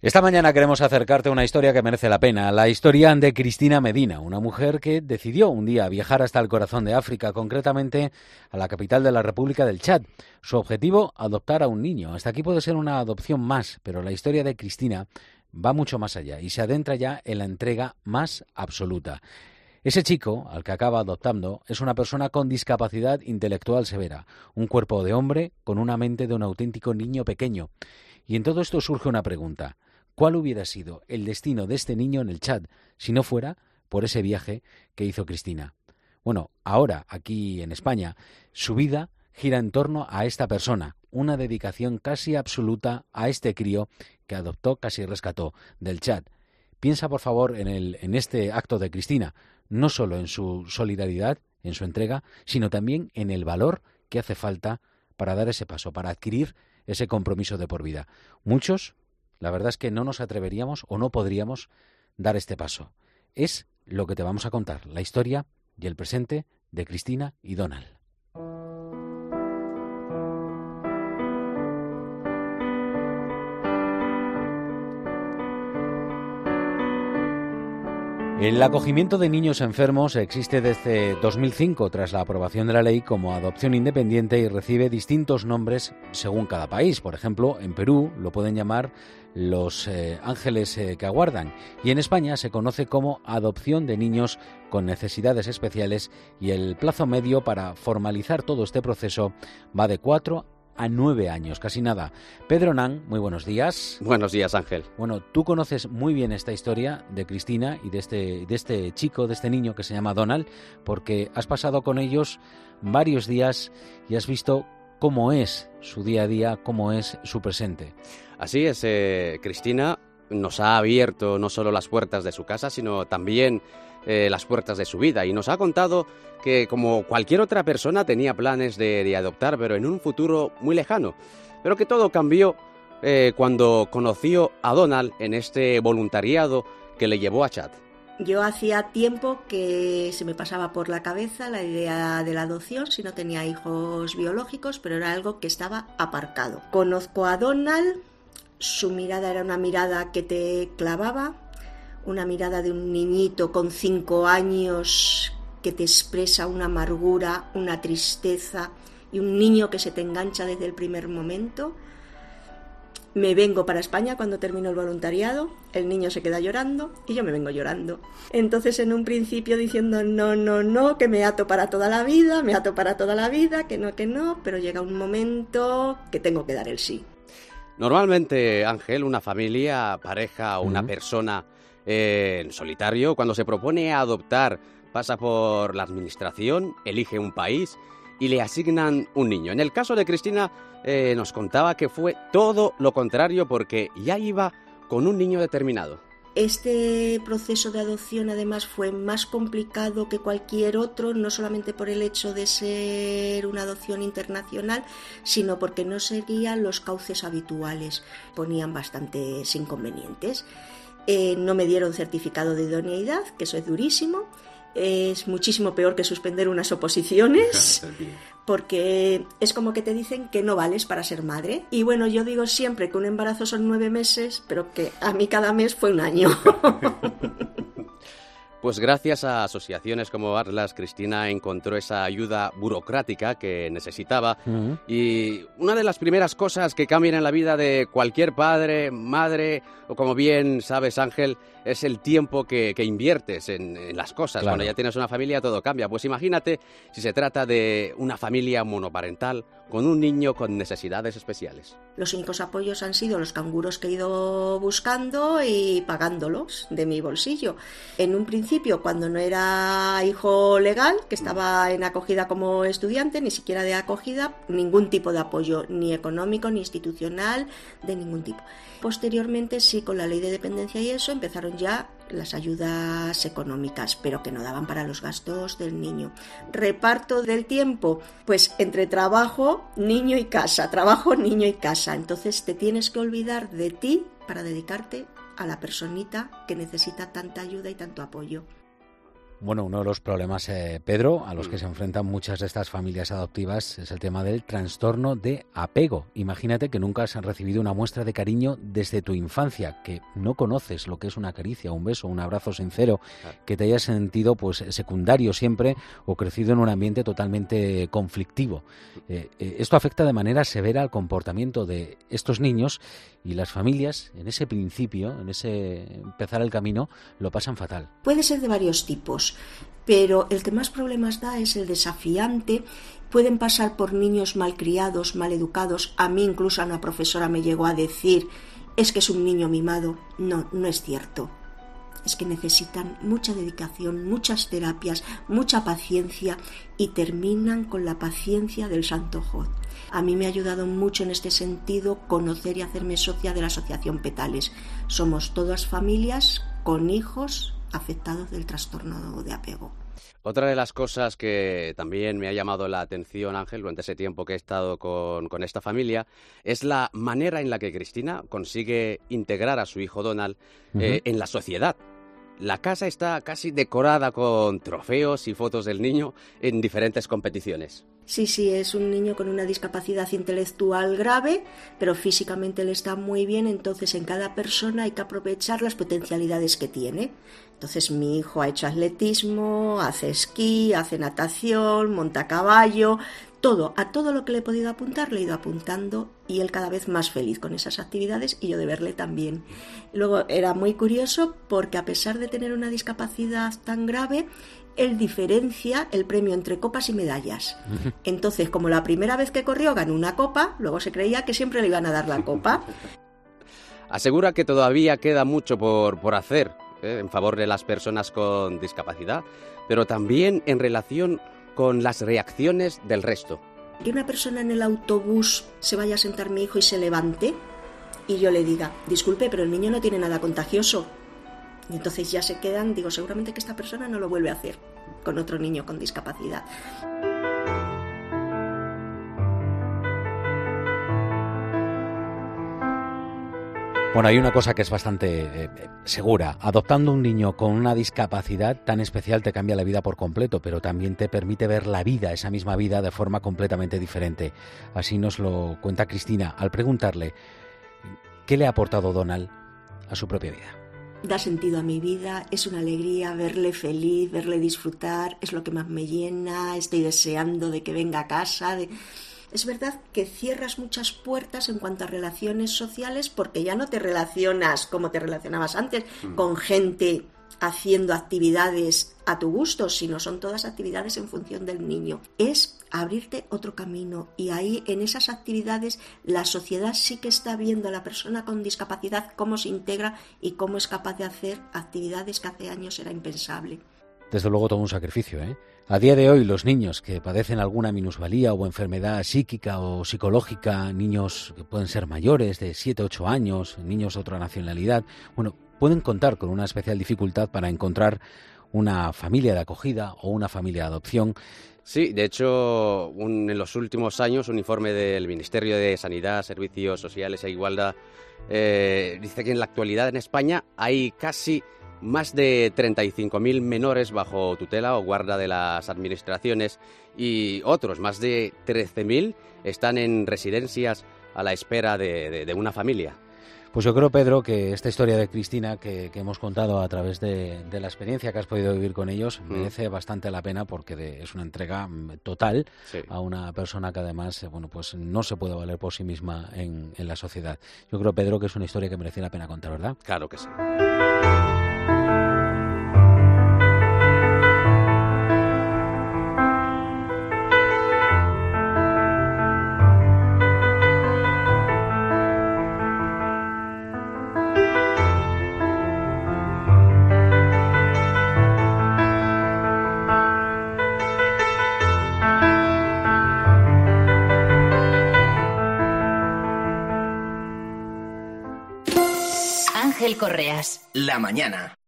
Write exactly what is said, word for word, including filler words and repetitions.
Esta mañana queremos acercarte a una historia que merece la pena, la historia de Cristina Medina, una mujer que decidió un día viajar hasta el corazón de África, concretamente a la capital de la República del Chad. Su objetivo, adoptar a un niño. Hasta aquí puede ser una adopción más, pero la historia de Cristina va mucho más allá y se adentra ya en la entrega más absoluta. Ese chico, al que acaba adoptando, es una persona con discapacidad intelectual severa, un cuerpo de hombre con una mente de un auténtico niño pequeño. Y en todo esto surge una pregunta. ¿Cuál hubiera sido el destino de este niño en el Chad si no fuera por ese viaje que hizo Cristina? Bueno, ahora, aquí en España, su vida gira en torno a esta persona, una dedicación casi absoluta a este crío que adoptó, casi rescató, del Chad. Piensa, por favor, en, el, en este acto de Cristina, no solo en su solidaridad, en su entrega, sino también en el valor que hace falta para dar ese paso, para adquirir ese compromiso de por vida. Muchos, la verdad es que no nos atreveríamos o no podríamos dar este paso. Es lo que te vamos a contar, la historia y el presente de Cristina y Donald. El acogimiento de niños enfermos existe desde dos mil cinco tras la aprobación de la ley como adopción independiente y recibe distintos nombres según cada país. Por ejemplo, en Perú lo pueden llamar los eh, ángeles eh, que aguardan y en España se conoce como adopción de niños con necesidades especiales y el plazo medio para formalizar todo este proceso va de cuatro a nueve años, casi nada. Pedro Nan, muy buenos días. Buenos días, Ángel. Bueno, tú conoces muy bien esta historia de Cristina y de este, de este chico, de este niño que se llama Donald, porque has pasado con ellos varios días y has visto cómo es su día a día, cómo es su presente. Así es, eh, Cristina nos ha abierto no solo las puertas de su casa, sino también eh, las puertas de su vida y nos ha contado que como cualquier otra persona tenía planes de, de adoptar, pero en un futuro muy lejano, pero que todo cambió eh, cuando conoció a Donald en este voluntariado que le llevó a Chad. Yo hacía tiempo que se me pasaba por la cabeza la idea de la adopción si no tenía hijos biológicos, pero era algo que estaba aparcado. Conozco a Donald, su mirada era una mirada que te clavaba, una mirada de un niñito con cinco años que te expresa una amargura, una tristeza y un niño que se te engancha desde el primer momento. Me vengo para España cuando termino el voluntariado, el niño se queda llorando y yo me vengo llorando. Entonces en un principio diciendo no, no, no, que me ato para toda la vida, me ato para toda la vida, que no, que no, pero llega un momento que tengo que dar el sí. Normalmente, Ángel, una familia, pareja o una uh-huh. persona eh, en solitario, cuando se propone adoptar, pasa por la administración, elige un país y le asignan un niño. En el caso de Cristina eh, nos contaba que fue todo lo contrario porque ya iba con un niño determinado. Este proceso de adopción además fue más complicado que cualquier otro, no solamente por el hecho de ser una adopción internacional, sino porque no seguía los cauces habituales. Ponían bastantes inconvenientes. Eh, no me dieron certificado de idoneidad, que eso es durísimo. Es muchísimo peor que suspender unas oposiciones, porque es como que te dicen que no vales para ser madre. Y bueno, yo digo siempre que un embarazo son nueve meses, pero que a mí cada mes fue un año. Pues gracias a asociaciones como Atlas, Cristina encontró esa ayuda burocrática que necesitaba. Uh-huh. Y una de las primeras cosas que cambian en la vida de cualquier padre, madre, o como bien sabes, Ángel, es el tiempo que, que inviertes en, en las cosas. Claro. Cuando ya tienes una familia todo cambia. Pues imagínate si se trata de una familia monoparental con un niño con necesidades especiales. Los únicos apoyos han sido los canguros que he ido buscando y pagándolos de mi bolsillo. En un principio, cuando no era hijo legal, que estaba en acogida como estudiante, ni siquiera de acogida, ningún tipo de apoyo, ni económico, ni institucional, de ningún tipo. Posteriormente, sí, con la ley de dependencia y eso, empezaron ya las ayudas económicas, pero que no daban para los gastos del niño. Reparto del tiempo, pues entre trabajo, niño y casa, trabajo, niño y casa. Entonces te tienes que olvidar de ti para dedicarte a la personita que necesita tanta ayuda y tanto apoyo. Bueno, uno de los problemas, eh, Pedro, a los que se enfrentan muchas de estas familias adoptivas es el tema del trastorno de apego. Imagínate que nunca has recibido una muestra de cariño desde tu infancia, que no conoces lo que es una caricia, un beso, un abrazo sincero, que te hayas sentido pues secundario siempre o crecido en un ambiente totalmente conflictivo. Eh, eh, esto afecta de manera severa al comportamiento de estos niños y las familias, en ese principio, en ese empezar el camino, lo pasan fatal. Puede ser de varios tipos, pero el que más problemas da es el desafiante. Pueden pasar por niños malcriados, maleducados. A mí incluso una profesora me llegó a decir, es que es un niño mimado. No, no es cierto. Es que necesitan mucha dedicación, muchas terapias, mucha paciencia y terminan con la paciencia del Santo Job. A mí me ha ayudado mucho en este sentido conocer y hacerme socia de la Asociación Petales. Somos todas familias con hijos afectados del trastorno de apego. Otra de las cosas que también me ha llamado la atención, Ángel, durante ese tiempo que he estado con, con esta familia, es la manera en la que Cristina consigue integrar a su hijo Donald uh-huh. eh, en la sociedad. La casa está casi decorada con trofeos y fotos del niño en diferentes competiciones. Sí, sí, es un niño con una discapacidad intelectual grave, pero físicamente él está muy bien, entonces en cada persona hay que aprovechar las potencialidades que tiene. Entonces mi hijo ha hecho atletismo, hace esquí, hace natación, monta a caballo, todo, a todo lo que le he podido apuntar le he ido apuntando y él cada vez más feliz con esas actividades y yo de verle también. Luego era muy curioso porque a pesar de tener una discapacidad tan grave, él diferencia el premio entre copas y medallas. Entonces, como la primera vez que corrió ganó una copa, luego se creía que siempre le iban a dar la copa. Asegura que todavía queda mucho por, por hacer ¿eh? en favor de las personas con discapacidad, pero también en relación con las reacciones del resto. Que una persona en el autobús se vaya a sentar mi hijo y se levante y yo le diga, disculpe, pero el niño no tiene nada contagioso. Y entonces ya se quedan, digo, seguramente que esta persona no lo vuelve a hacer con otro niño con discapacidad. Bueno, hay una cosa que es bastante eh, segura. Adoptando un niño con una discapacidad tan especial te cambia la vida por completo, pero también te permite ver la vida, esa misma vida, de forma completamente diferente. Así nos lo cuenta Cristina al preguntarle qué le ha aportado Donald a su propia vida. Da sentido a mi vida, es una alegría verle feliz, verle disfrutar, es lo que más me llena, estoy deseando de que venga a casa. De... Es verdad que cierras muchas puertas en cuanto a relaciones sociales porque ya no te relacionas como te relacionabas antes mm. con gente haciendo actividades a tu gusto, sino son todas actividades en función del niño. Es abrirte otro camino y ahí en esas actividades la sociedad sí que está viendo a la persona con discapacidad cómo se integra y cómo es capaz de hacer actividades que hace años era impensable. Desde luego todo un sacrificio, ¿eh? A día de hoy los niños que padecen alguna minusvalía o enfermedad psíquica o psicológica, niños que pueden ser mayores de siete u ocho años, niños de otra nacionalidad, bueno, pueden contar con una especial dificultad para encontrar una familia de acogida o una familia de adopción. Sí, de hecho, un, en los últimos años, un informe del Ministerio de Sanidad, Servicios Sociales e Igualdad eh, dice que en la actualidad en España hay casi más de treinta y cinco mil menores bajo tutela o guarda de las administraciones y otros, más de trece mil, están en residencias a la espera de, de, de una familia. Pues yo creo, Pedro, que esta historia de Cristina que, que hemos contado a través de, de la experiencia que has podido vivir con ellos mm. merece bastante la pena porque de, es una entrega total sí. a una persona que además bueno, pues no se puede valer por sí misma en, en la sociedad. Yo creo, Pedro, que es una historia que merece la pena contar, ¿verdad? Claro que sí. Ángel Correas. La mañana.